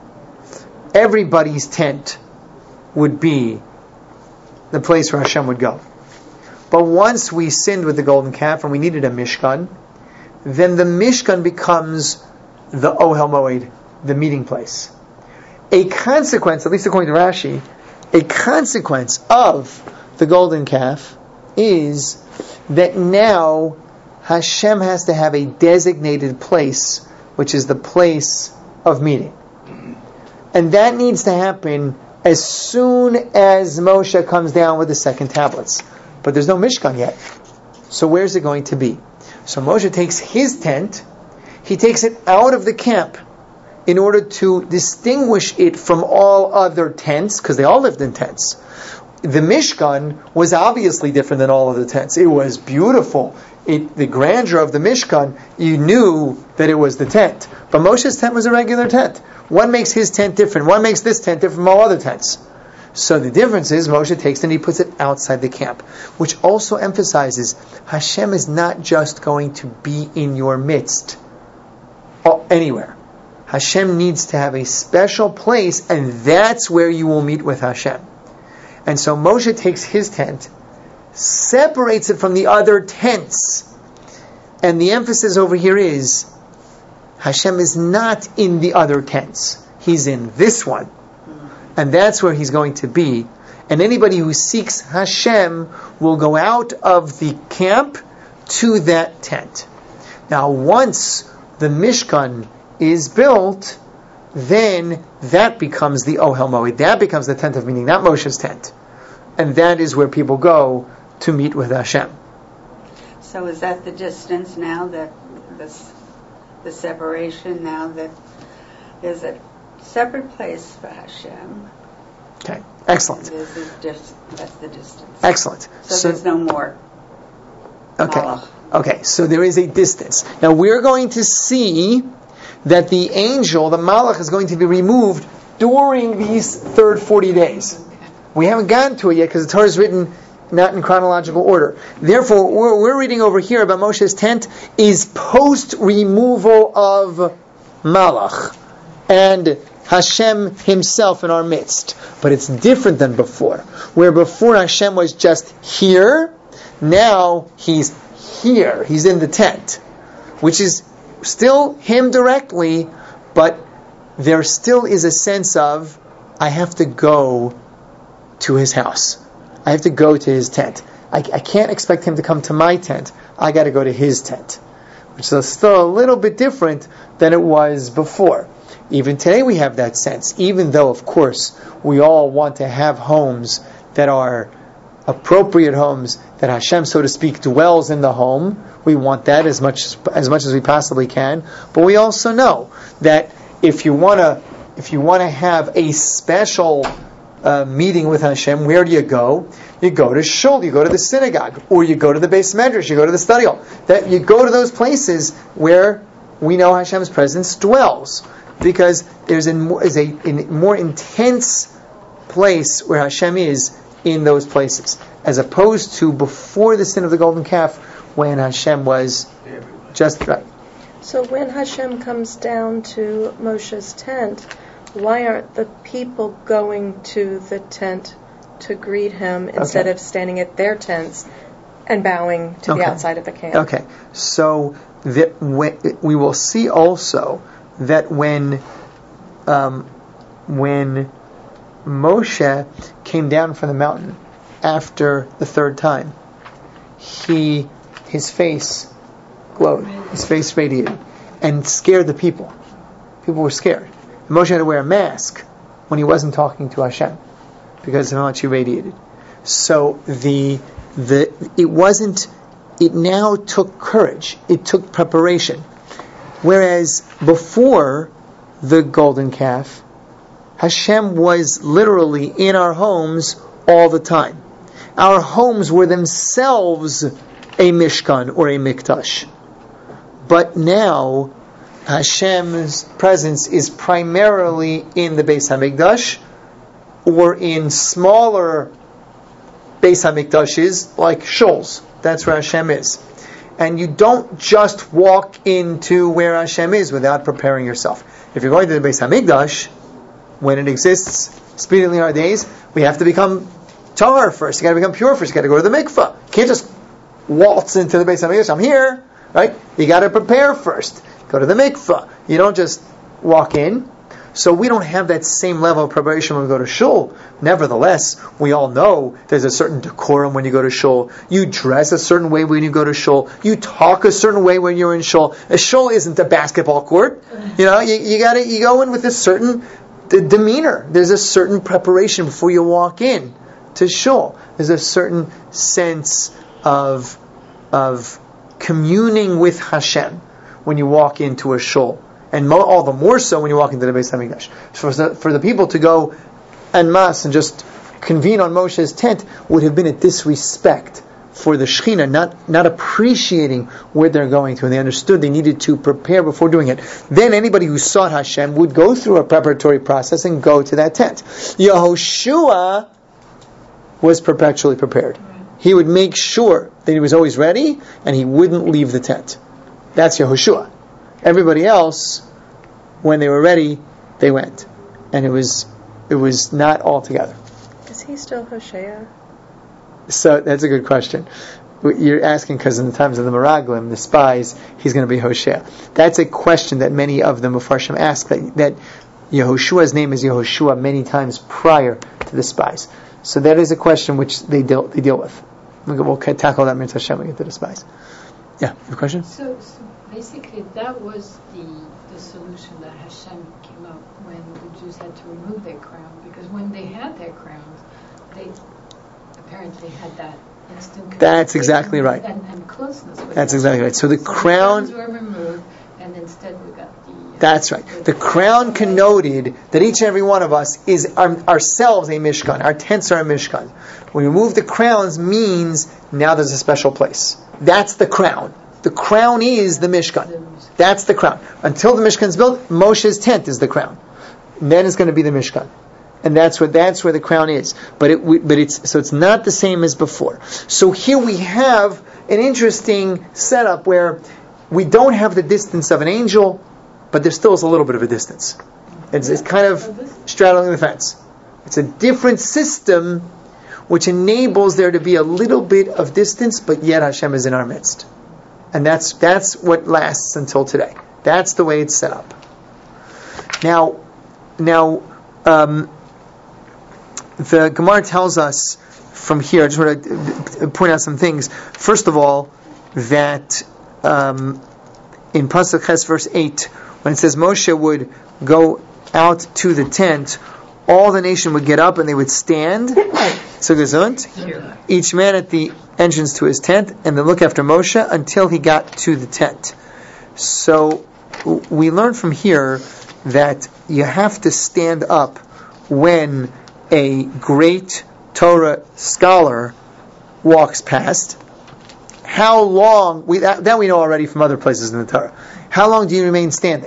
Everybody's tent would be the place where Hashem would go. But once we sinned with the golden calf and we needed a Mishkan, then the Mishkan becomes the Ohel Moed, the meeting place. A consequence, at least according to Rashi, a consequence of the golden calf is that now Hashem has to have a designated place, which is the place of meeting. And that needs to happen as soon as Moshe comes down with the second tablets. But there's no Mishkan yet. So where's it going to be? So Moshe takes his tent, he takes it out of the camp, in order to distinguish it from all other tents, because they all lived in tents. The Mishkan was obviously different than all of the tents. It was beautiful. It, the grandeur of the Mishkan, you knew that it was the tent. But Moshe's tent was a regular tent. What makes his tent different? What makes this tent different from all other tents? So the difference is Moshe takes it and he puts it outside the camp, which also emphasizes Hashem is not just going to be in your midst, or anywhere. Hashem needs to have a special place, and that's where you will meet with Hashem. And so Moshe takes his tent, separates it from the other tents, and the emphasis over here is Hashem is not in the other tents. He's in this one. And that's where he's going to be. And anybody who seeks Hashem will go out of the camp to that tent. Now, once the Mishkan is built, then that becomes the Ohel Moed. That becomes the tent of meeting, not Moshe's tent. And that is where people go to meet with Hashem. So is that the distance now, that this, the separation now, that there's a separate place for Hashem? Okay, excellent. This is just, that's the distance. Excellent. So, so there's no more. Okay. Malach. Okay, so there is a distance. Now we're going to see that the angel, the Malach, is going to be removed during these third forty days. We haven't gotten to it yet because the Torah is written not in chronological order. Therefore, what we're reading over here about Moshe's tent is post-removal of Malach and Hashem himself in our midst. But it's different than before. Where before Hashem was just here, now he's here. He's in the tent. Which is still him directly, but there still is a sense of, I have to go to his house. I have to go to his tent. I, I can't expect him to come to my tent. I got to go to his tent. Which is still a little bit different than it was before. Even today we have that sense, even though, of course, we all want to have homes that are appropriate homes, that Hashem, so to speak, dwells in the home. We want that as much as much as we possibly can. But we also know that if you want to, if you want to have a special uh, meeting with Hashem, where do you go? You go to shul, you go to the synagogue, or you go to the Beis Medrash, you go to the study hall. That you go to those places where we know Hashem's presence dwells. Because there's a more, is a, a more intense place where Hashem is in those places, as opposed to before the sin of the golden calf, when Hashem was just right. So when Hashem comes down to Moshe's tent, why aren't the people going to the tent to greet him instead okay. of standing at their tents and bowing to okay. the outside of the camp? Okay, so that we will see also that when um, when Moshe came down from the mountain after the third time, he his face glowed, his face radiated, and scared the people. People were scared. And Moshe had to wear a mask when he wasn't talking to Hashem because of how much he radiated. So the the it wasn't. It now took courage. It took preparation. Whereas before the golden calf, Hashem was literally in our homes all the time. Our homes were themselves a mishkan or a mikdash. But now, Hashem's presence is primarily in the Beis HaMikdash or in smaller Beis HaMikdashes like shuls. That's where Hashem is. And you don't just walk into where Hashem is without preparing yourself. If you're going to the Beis HaMikdash, when it exists speedily in our days, we have to become tahor first. You got to become pure first. You got to go to the mikvah. You can't just waltz into the Beis HaMikdash. I'm here, right? You got to prepare first. Go to the mikvah. You don't just walk in. So we don't have that same level of preparation when we go to shul. Nevertheless, we all know there's a certain decorum when you go to shul. You dress a certain way when you go to shul. You talk a certain way when you're in shul. A shul isn't a basketball court. You know, you, you gotta you go in with a certain d- demeanor. There's a certain preparation before you walk in to shul. There's a certain sense of of communing with Hashem when you walk into a shul. And mo- all the more so when you walk into the Beis HaMikdash. For the, for the people to go en masse and just convene on Moshe's tent would have been a disrespect for the Shekhinah, not, not appreciating where they're going to. And they understood they needed to prepare before doing it. Then anybody who sought Hashem would go through a preparatory process and go to that tent. Yehoshua was perpetually prepared. He would make sure that he was always ready and he wouldn't leave the tent. That's Yehoshua. Everybody else, when they were ready, they went. And it was it was not all together. Is he still Hosea? So that's a good question. You're asking because in the times of the Meraglim, the spies, he's going to be Hosea. That's a question that many of the Mefarshim ask, that, that Yehoshua's name is Yehoshua many times prior to the spies. So that is a question which they deal they deal with. We'll, we'll tackle that Mitzvah Hashem when we get to the spies. Yeah, your question? So, so basically, that was the the solution that Hashem came up when the Jews had to remove their crown, because when they had their crowns, they apparently had that instant. That's exactly right. And, and closeness. With That's them. exactly right. So the so crown. The crowns were removed, and instead we got the. Uh, That's right. The crown connoted that each and every one of us is our, ourselves a mishkan. Our tents are a mishkan. When we remove the crowns means now there's a special place. That's the crown. The crown is the mishkan. That's the crown. Until the mishkan is built, Moshe's tent is the crown. And then it's going to be the mishkan, and that's where that's where the crown is. But it we, but it's so it's not the same as before. So here we have an interesting setup where we don't have the distance of an angel, but there still is a little bit of a distance. It's, it's kind of straddling the fence. It's a different system which enables there to be a little bit of distance, but yet Hashem is in our midst. And that's that's what lasts until today. That's the way it's set up. Now, now um, the Gemara tells us from here, I just want to point out some things. First of all, that um, in Pasuk Ches verse eight, when it says Moshe would go out to the tent, all the nation would get up and they would stand, so gesund, each man at the entrance to his tent, and then look after Moshe until he got to the tent. So we learn from here that you have to stand up when a great Torah scholar walks past. How long, we, that, that we know already from other places in the Torah. How long do you remain standing?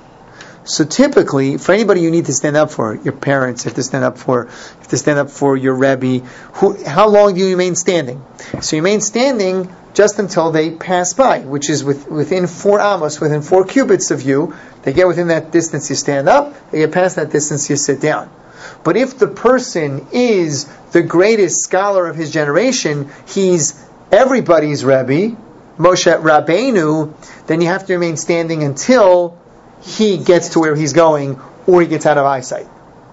So typically, for anybody you need to stand up for, your parents, you have to stand up for, you have to stand up for your Rebbe, who, how long do you remain standing? So you remain standing just until they pass by, which is with, within four amos, within four cubits of you. They get within that distance, you stand up. They get past that distance, you sit down. But if the person is the greatest scholar of his generation, he's everybody's Rebbe, Moshe Rabbeinu, then you have to remain standing until he gets to where he's going, or he gets out of eyesight.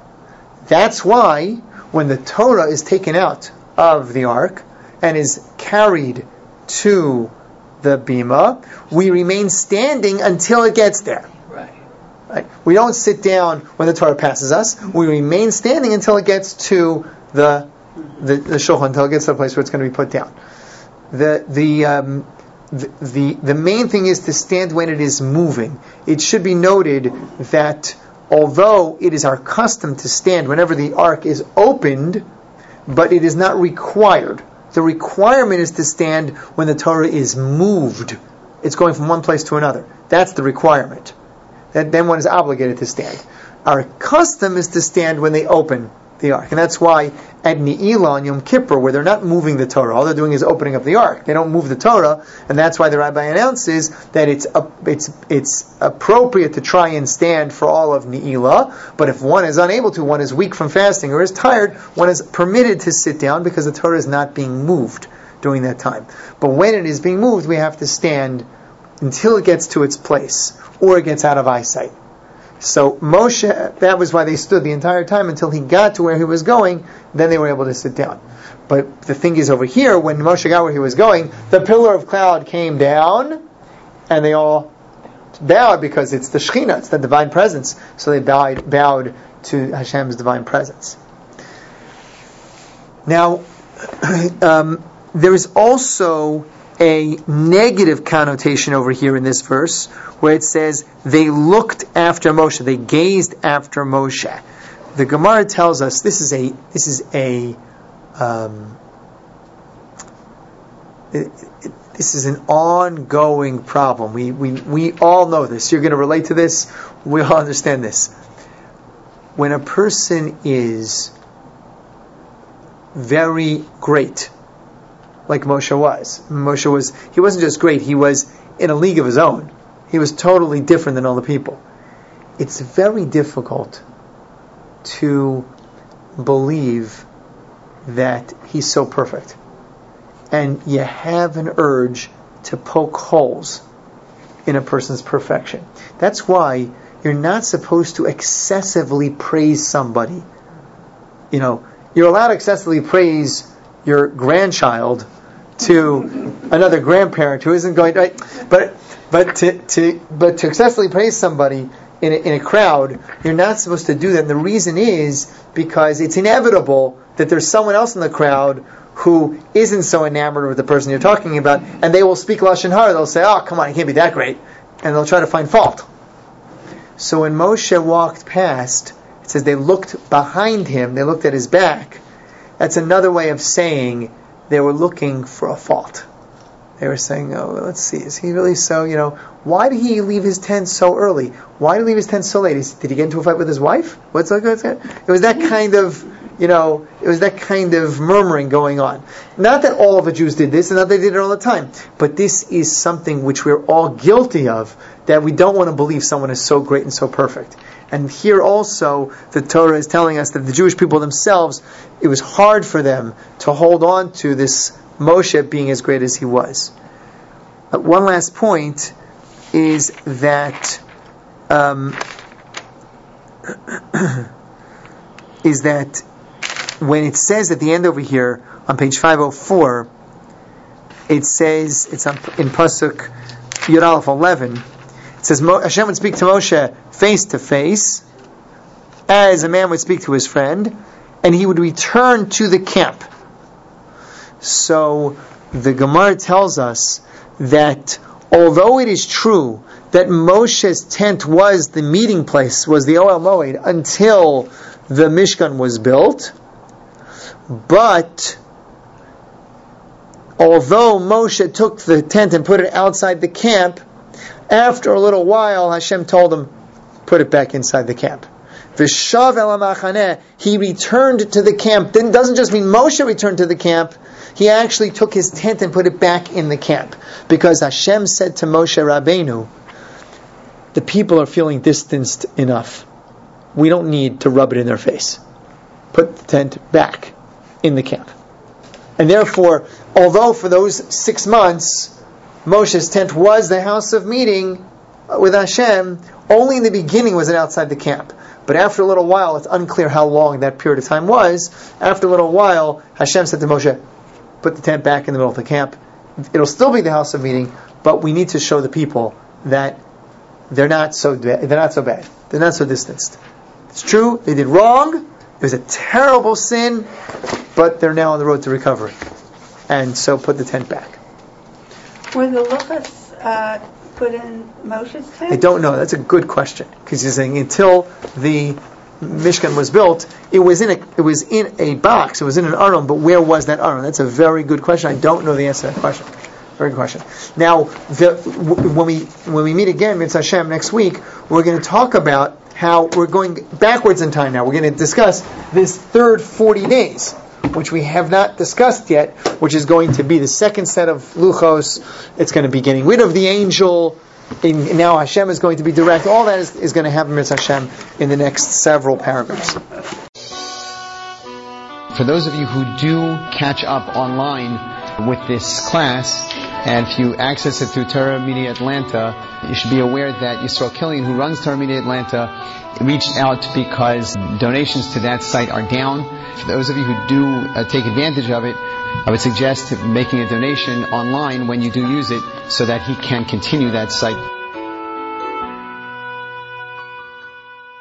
That's why when the Torah is taken out of the ark and is carried to the bima, we remain standing until it gets there. Right. Right? We don't sit down when the Torah passes us. We remain standing until it gets to the the, the shulchan, until it gets to the place where it's going to be put down. The the um, The, the the main thing is to stand when it is moving. It should be noted that although it is our custom to stand whenever the ark is opened, but it is not required. The requirement is to stand when the Torah is moved. It's going from one place to another. That's the requirement. That, then one is obligated to stand. Our custom is to stand when they open the ark. And that's why at Ne'ilah on Yom Kippur, where they're not moving the Torah, all they're doing is opening up the ark. They don't move the Torah, and that's why the rabbi announces that it's uh, it's it's appropriate to try and stand for all of Ne'ilah, but if one is unable to, one is weak from fasting or is tired, one is permitted to sit down because the Torah is not being moved during that time. But when it is being moved, we have to stand until it gets to its place, or it gets out of eyesight. So Moshe, that was why they stood the entire time until he got to where he was going, then they were able to sit down. But the thing is over here, when Moshe got where he was going, the pillar of cloud came down, and they all bowed because it's the Shekhinah, it's the divine presence. So they bowed, bowed to Hashem's divine presence. Now, um, there is also a negative connotation over here in this verse, where it says they looked after Moshe, they gazed after Moshe. The Gemara tells us this is a this is a um, it, it, this is an ongoing problem. We we we all know this. You're going to relate to this. We all understand this. When a person is very great, like Moshe was. Moshe was, he wasn't just great, he was in a league of his own. He was totally different than all the people. It's very difficult to believe that he's so perfect. And you have an urge to poke holes in a person's perfection. That's why you're not supposed to excessively praise somebody. You know, you're allowed to excessively praise your grandchild to another grandparent who isn't going to, right? But but to, to but to excessively praise somebody in a, in a crowd, you're not supposed to do that. And the reason is because it's inevitable that there's someone else in the crowd who isn't so enamored with the person you're talking about, and they will speak Lashon Hara. They'll say, "Oh, come on, he can't be that great," and they'll try to find fault. So when Moshe walked past, it says they looked behind him, they looked at his back. That's another way of saying they were looking for a fault. They were saying, oh, let's see, is he really so, you know, why did he leave his tent so early? Why did he leave his tent so late? Did he get into a fight with his wife? What's that? It was that kind of, you know, it was that kind of murmuring going on. Not that all of the Jews did this, and not that they did it all the time, but this is something which we're all guilty of, that we don't want to believe someone is so great and so perfect. And here also, the Torah is telling us that the Jewish people themselves, it was hard for them to hold on to this Moshe being as great as he was. Uh, one last point is that um, is that when it says at the end over here on page five oh four, it says, it's on, in Pasuk Yud Aleph eleven, it says Hashem would speak to Moshe face to face, as a man would speak to his friend, and he would return to the camp. So the Gemara tells us that although it is true that Moshe's tent was the meeting place, was the Ohel Moed, until the Mishkan was built, but although Moshe took the tent and put it outside the camp, after a little while Hashem told him, put it back inside the camp. V'shav el hamachaneh, he returned to the camp. Then doesn't just mean Moshe returned to the camp, he actually took his tent and put it back in the camp. Because Hashem said to Moshe Rabbeinu, the people are feeling distanced enough. We don't need to rub it in their face. Put the tent back in the camp. And therefore, although for those six months, Moshe's tent was the house of meeting with Hashem, only in the beginning was it outside the camp. But after a little while, it's unclear how long that period of time was. After a little while, Hashem said to Moshe, put the tent back in the middle of the camp. It'll still be the house of meeting, but we need to show the people that they're not so they're not so bad. They're not so distanced. It's true, they did wrong. It was a terrible sin, but they're now on the road to recovery. And so put the tent back. Were the luchas uh, put in Moshe's tent? I don't know. That's a good question, because you're saying until the Mishkan was built, it was in a it was in a box. It was in an aron. But where was that aron? That's a very good question. I don't know the answer to that question. Very good question. Now, the, when we when we meet again, Mitzvah Hashem, next week, we're going to talk about how we're going backwards in time. Now, we're going to discuss this third forty days, which we have not discussed yet, which is going to be the second set of luchos. It's going to be getting rid of the angel. In, now Hashem is going to be direct. All that is, is going to happen with Hashem in the next several paragraphs. For those of you who do catch up online with this class, and if you access it through Torah Media Atlanta, you should be aware that Yisrael Killian, who runs Torah Media Atlanta, reached out because donations to that site are down. For those of you who do uh, take advantage of it, I would suggest making a donation online when you do use it so that he can continue that site.